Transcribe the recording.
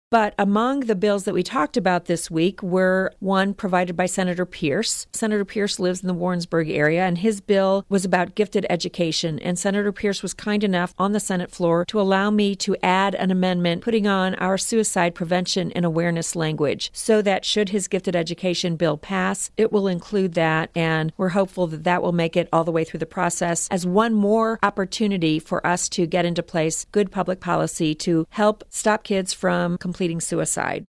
But among the bills that we talked about this week were one provided by Senator Pierce. Senator Pierce lives in the Warrensburg area, and his bill was about gifted education. And Senator Pierce was kind enough on the Senate floor to allow me to add an amendment putting on our suicide prevention and awareness language so that should his gifted education bill pass, it will include that. And we're hopeful that that will make it all the way through the process as one more opportunity for us to get into place good public policy to help stop kids from completing suicide.